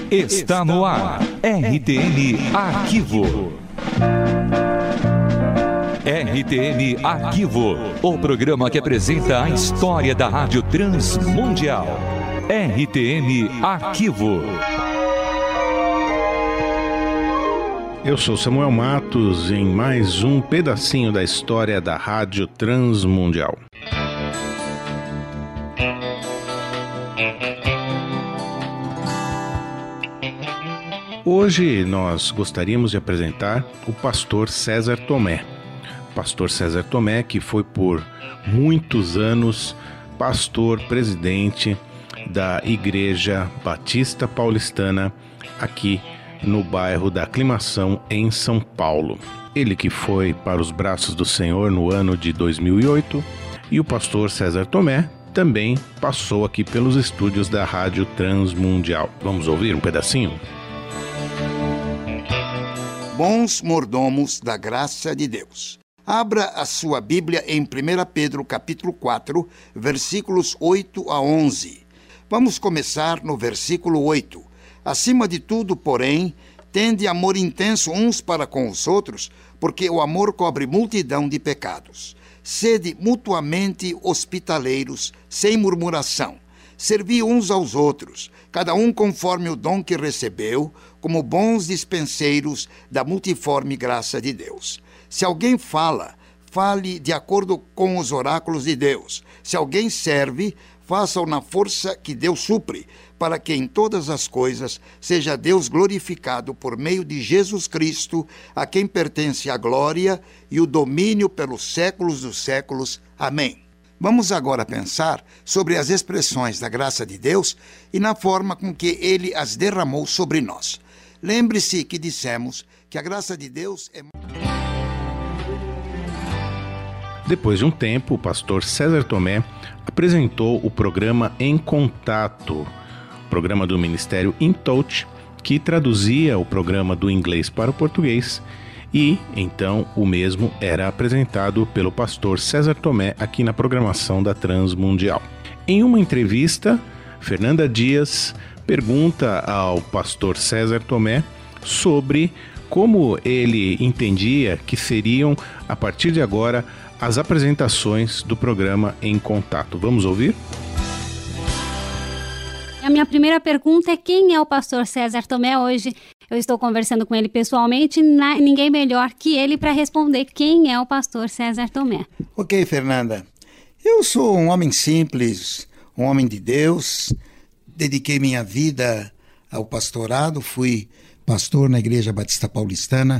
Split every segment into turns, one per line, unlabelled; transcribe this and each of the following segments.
Está no ar, RTM Arquivo. RTM Arquivo, o programa que apresenta a história da Rádio Transmundial. RTM Arquivo.
Eu sou Samuel Matos em mais um pedacinho da história da Rádio Transmundial. Hoje nós gostaríamos de apresentar o pastor César Tomé. Pastor César Tomé, que foi por muitos anos pastor presidente da Igreja Batista Paulistana aqui no bairro da Aclimação, em São Paulo. Ele que foi para os braços do Senhor no ano de 2008, e o pastor César Tomé também passou aqui pelos estúdios da Rádio Transmundial. Vamos ouvir um pedacinho?
Bons mordomos da graça de Deus. Abra a sua Bíblia em 1 Pedro capítulo 4, versículos 8 a 11. Vamos começar no versículo 8. Acima de tudo, porém, tende amor intenso uns para com os outros, porque o amor cobre multidão de pecados. Sede mutuamente hospitaleiros, sem murmuração. Servi uns aos outros, cada um conforme o dom que recebeu, como bons dispenseiros da multiforme graça de Deus. Se alguém fala, fale de acordo com os oráculos de Deus. Se alguém serve, faça-o na força que Deus supre, para que em todas as coisas seja Deus glorificado por meio de Jesus Cristo, a quem pertence a glória e o domínio pelos séculos dos séculos. Amém. Vamos agora pensar sobre as expressões da graça de Deus e na forma com que Ele as derramou sobre nós. Lembre-se que dissemos que a graça de Deus é...
Depois de um tempo, o pastor César Tomé apresentou o programa Em Contato, programa do Ministério In Touch, que traduzia o programa do inglês para o português, e então o mesmo era apresentado pelo pastor César Tomé aqui na programação da Transmundial. Em uma entrevista, Fernanda Dias pergunta ao pastor César Tomé sobre como ele entendia que seriam, a partir de agora, as apresentações do programa Em Contato. Vamos ouvir?
A minha primeira pergunta é: quem é o pastor César Tomé hoje? Eu estou conversando com ele pessoalmente, ninguém melhor que ele para responder quem é o pastor César Tomé.
Ok, Fernanda. Eu sou um homem simples, um homem de Deus. Dediquei minha vida ao pastorado, fui pastor na Igreja Batista Paulistana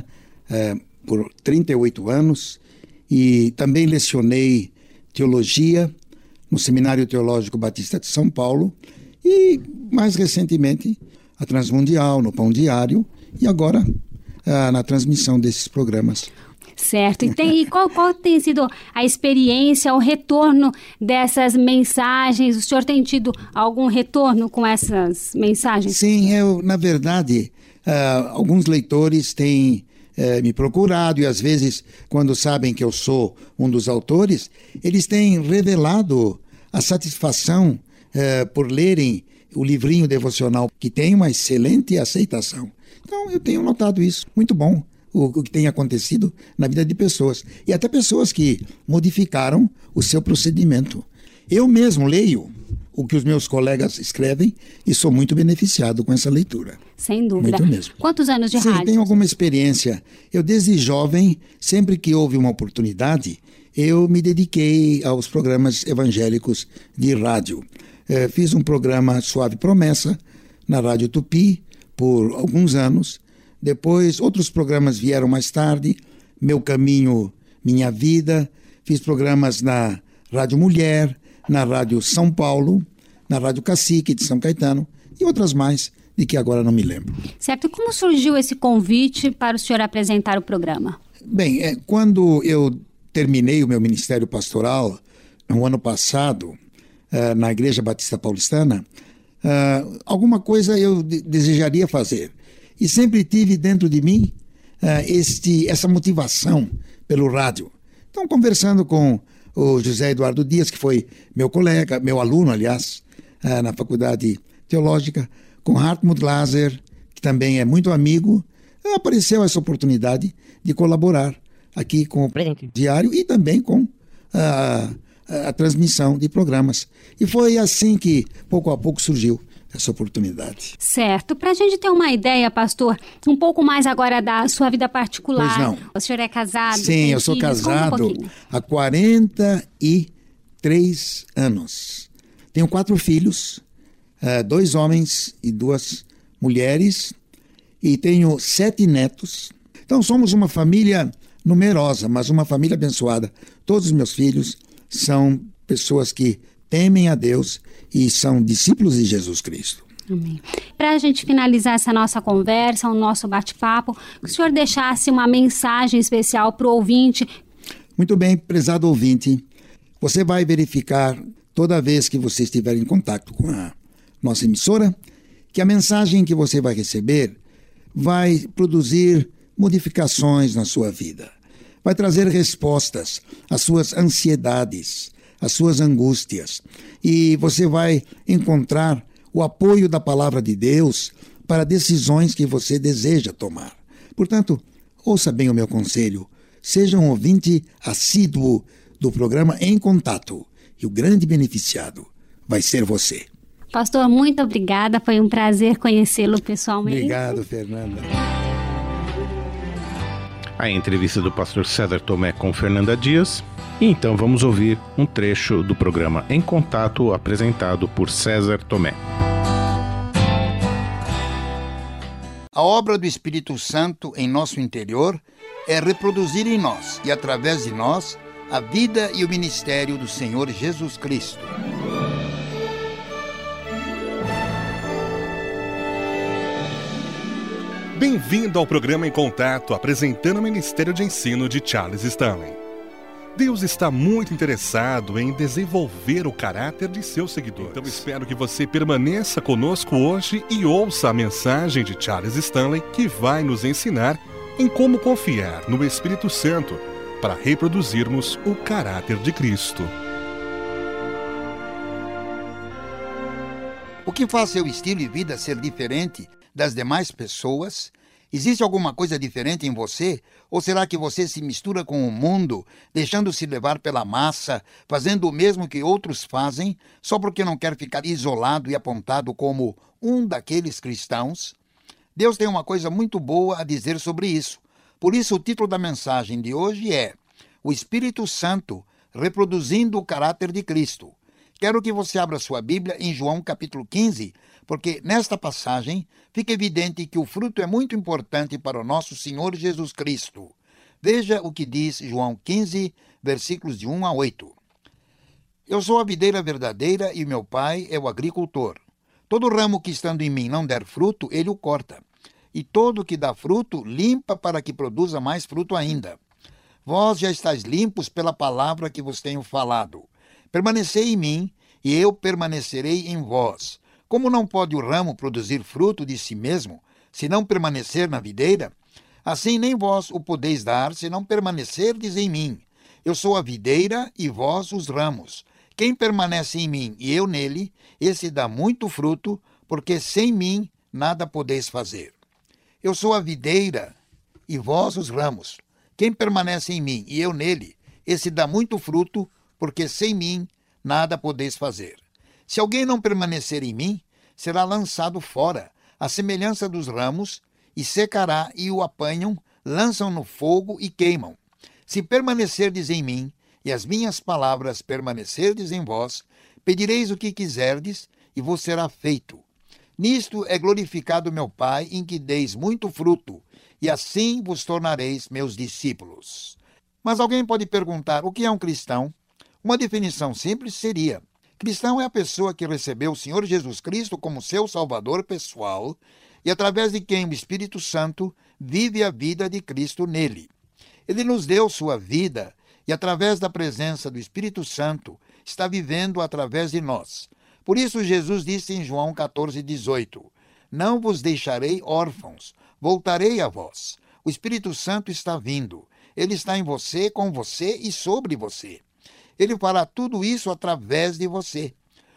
por 38 anos e também lecionei teologia no Seminário Teológico Batista de São Paulo e, mais recentemente, a Transmundial, no Pão Diário, e agora na transmissão desses programas.
Certo. E qual tem sido a experiência, o retorno dessas mensagens? O senhor tem tido algum retorno com essas mensagens?
Sim, na verdade, alguns leitores têm me procurado e, às vezes, quando sabem que eu sou um dos autores, eles têm revelado a satisfação por lerem o livrinho devocional, que tem uma excelente aceitação. Então, eu tenho notado isso. Muito bom o que tem acontecido na vida de pessoas. E até pessoas que modificaram o seu procedimento. Eu mesmo leio o que os meus colegas escrevem e sou muito beneficiado com essa leitura.
Sem dúvida.
Muito mesmo.
Quantos anos de rádio?
Sim, tenho alguma experiência. Eu, desde jovem, sempre que houve uma oportunidade, eu me dediquei aos programas evangélicos de rádio. Fiz um programa Suave Promessa na Rádio Tupi por alguns anos. Depois, outros programas vieram mais tarde. Meu Caminho, Minha Vida. Fiz programas na Rádio Mulher, na Rádio São Paulo, na Rádio Cacique de São Caetano e outras mais, de que agora não me lembro.
Certo. E como surgiu esse convite para o senhor apresentar o programa?
Bem, quando eu terminei o meu ministério pastoral, no ano passado, na Igreja Batista Paulistana, alguma coisa eu desejaria fazer. E sempre tive dentro de mim essa motivação pelo rádio. Então, conversando com o José Eduardo Dias, que foi meu colega, meu aluno, aliás, na Faculdade Teológica, com Hartmut Glaser, que também é muito amigo, apareceu essa oportunidade de colaborar aqui com o diário e também com a transmissão de programas. E foi assim que, pouco a pouco, surgiu essa oportunidade.
Certo. Para a gente ter uma ideia, pastor, um pouco mais agora da sua vida particular.
Pois não.
O senhor é casado?
Sim, eu sou casado há 43 anos. Tenho 4 filhos, 2 homens e 2 mulheres, e tenho 7 netos. Então somos uma família numerosa, mas uma família abençoada. Todos os meus filhos são pessoas que temem a Deus e são discípulos de Jesus Cristo.
Amém. Para a gente finalizar essa nossa conversa, o nosso bate-papo, que o senhor deixasse uma mensagem especial para o ouvinte.
Muito bem, prezado ouvinte, você vai verificar toda vez que você estiver em contato com a nossa emissora, que a mensagem que você vai receber vai produzir modificações na sua vida. Vai trazer respostas às suas ansiedades, às suas angústias. E você vai encontrar o apoio da palavra de Deus para decisões que você deseja tomar. Portanto, ouça bem o meu conselho. Seja um ouvinte assíduo do programa Em Contato. E o grande beneficiado vai ser você.
Pastor, muito obrigada. Foi um prazer conhecê-lo pessoalmente.
Obrigado, Fernanda.
A entrevista do pastor César Tomé com Fernanda Dias. E então vamos ouvir um trecho do programa Em Contato, apresentado por César Tomé.
A obra do Espírito Santo em nosso interior é reproduzir em nós e através de nós a vida e o ministério do Senhor Jesus Cristo.
Bem-vindo ao programa Em Contato, apresentando o Ministério de Ensino de Charles Stanley. Deus está muito interessado em desenvolver o caráter de seus seguidores. Então espero que você permaneça conosco hoje e ouça a mensagem de Charles Stanley, que vai nos ensinar em como confiar no Espírito Santo para reproduzirmos o caráter de Cristo.
O que faz seu estilo de vida ser diferente das demais pessoas? Existe alguma coisa diferente em você? Ou será que você se mistura com o mundo, deixando-se levar pela massa, fazendo o mesmo que outros fazem, só porque não quer ficar isolado e apontado como um daqueles cristãos? Deus tem uma coisa muito boa a dizer sobre isso. Por isso o título da mensagem de hoje é O Espírito Santo reproduzindo o caráter de Cristo. Quero que você abra sua Bíblia em João capítulo 15, porque nesta passagem fica evidente que o fruto é muito importante para o nosso Senhor Jesus Cristo. Veja o que diz João 15, versículos de 1 a 8. Eu sou a videira verdadeira e meu pai é o agricultor. Todo ramo que estando em mim não der fruto, ele o corta. E todo que dá fruto, limpa para que produza mais fruto ainda. Vós já estáis limpos pela palavra que vos tenho falado. Permanecei em mim, e eu permanecerei em vós. Como não pode o ramo produzir fruto de si mesmo, se não permanecer na videira? Assim nem vós o podeis dar, se não permanecerdes em mim. Eu sou a videira, e vós os ramos. Quem permanece em mim e eu nele, esse dá muito fruto, porque sem mim nada podeis fazer. Eu sou a videira, e vós os ramos. Quem permanece em mim e eu nele, esse dá muito fruto, porque sem mim nada podeis fazer. Se alguém não permanecer em mim, será lançado fora, à semelhança dos ramos, e secará, e o apanham, lançam no fogo e queimam. Se permanecerdes em mim, e as minhas palavras permanecerdes em vós, pedireis o que quiserdes, e vos será feito. Nisto é glorificado meu Pai, em que deis muito fruto, e assim vos tornareis meus discípulos. Mas alguém pode perguntar, o que é um cristão? Uma definição simples seria: cristão é a pessoa que recebeu o Senhor Jesus Cristo como seu Salvador pessoal e através de quem o Espírito Santo vive a vida de Cristo nele. Ele nos deu sua vida e através da presença do Espírito Santo está vivendo através de nós. Por isso Jesus disse em João 14:18, não vos deixarei órfãos, voltarei a vós. O Espírito Santo está vindo. Ele está em você, com você e sobre você. Ele fará tudo isso através de você.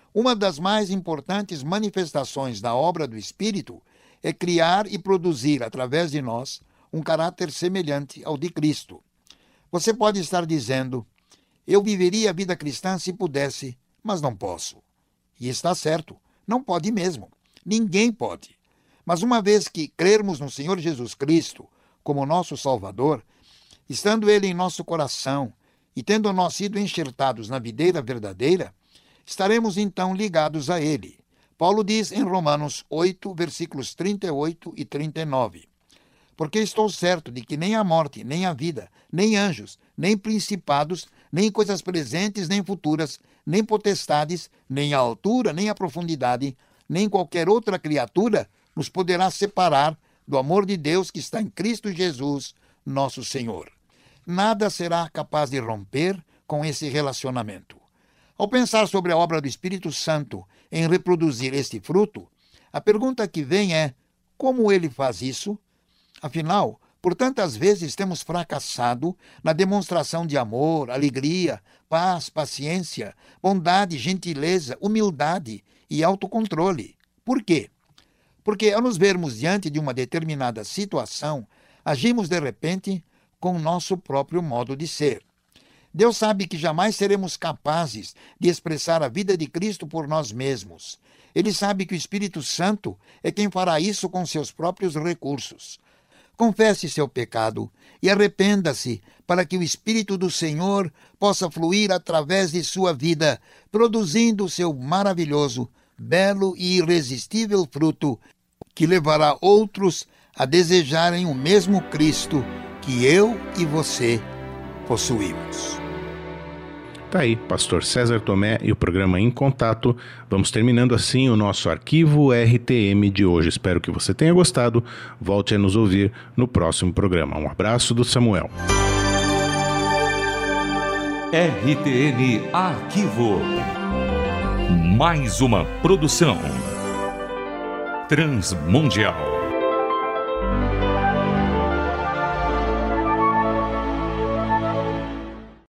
Uma das mais importantes manifestações da obra do Espírito é criar e produzir, através de nós, um caráter semelhante ao de Cristo. Você pode estar dizendo: eu viveria a vida cristã se pudesse, mas não posso. E está certo, não pode mesmo. Ninguém pode. Mas uma vez que crermos no Senhor Jesus Cristo como nosso Salvador, estando Ele em nosso coração e tendo nós sido enxertados na videira verdadeira, estaremos então ligados a Ele. Paulo diz em Romanos 8, versículos 38 e 39, porque estou certo de que nem a morte, nem a vida, nem anjos, nem principados, nem coisas presentes, nem futuras, nem potestades, nem a altura, nem a profundidade, nem qualquer outra criatura nos poderá separar do amor de Deus que está em Cristo Jesus, nosso Senhor. Nada será capaz de romper com esse relacionamento. Ao pensar sobre a obra do Espírito Santo em reproduzir este fruto, a pergunta que vem é: como ele faz isso? Afinal, por tantas vezes temos fracassado na demonstração de amor, alegria, paz, paciência, bondade, gentileza, humildade e autocontrole. Por quê? Porque ao nos vermos diante de uma determinada situação, agimos de repente com o nosso próprio modo de ser. Deus sabe que jamais seremos capazes de expressar a vida de Cristo por nós mesmos. Ele sabe que o Espírito Santo é quem fará isso com seus próprios recursos. Confesse seu pecado e arrependa-se para que o Espírito do Senhor possa fluir através de sua vida, produzindo o seu maravilhoso, belo e irresistível fruto que levará outros a desejarem o mesmo Cristo que eu e você possuímos.
Tá aí, Pastor César Tomé e o programa Em Contato. Vamos terminando assim o nosso arquivo RTM de hoje. Espero que você tenha gostado. Volte a nos ouvir no próximo programa. Um abraço do Samuel.
RTM Arquivo. Mais uma produção Transmundial.